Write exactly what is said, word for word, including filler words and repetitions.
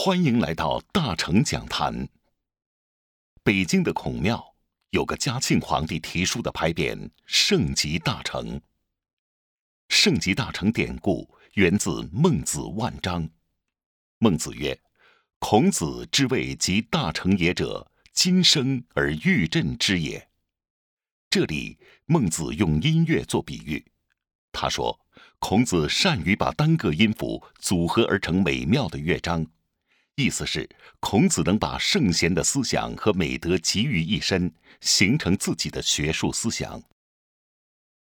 欢迎来到大成讲坛。北京的孔庙有个嘉庆皇帝题书的牌匾“圣极大成”。圣极大成典故源自孟子万章。孟子曰：“孔子之谓极大成也者，今生而欲振之也。”这里孟子用音乐做比喻，他说孔子善于把单个音符组合而成美妙的乐章，意思是孔子能把圣贤的思想和美德集于一身，形成自己的学术思想。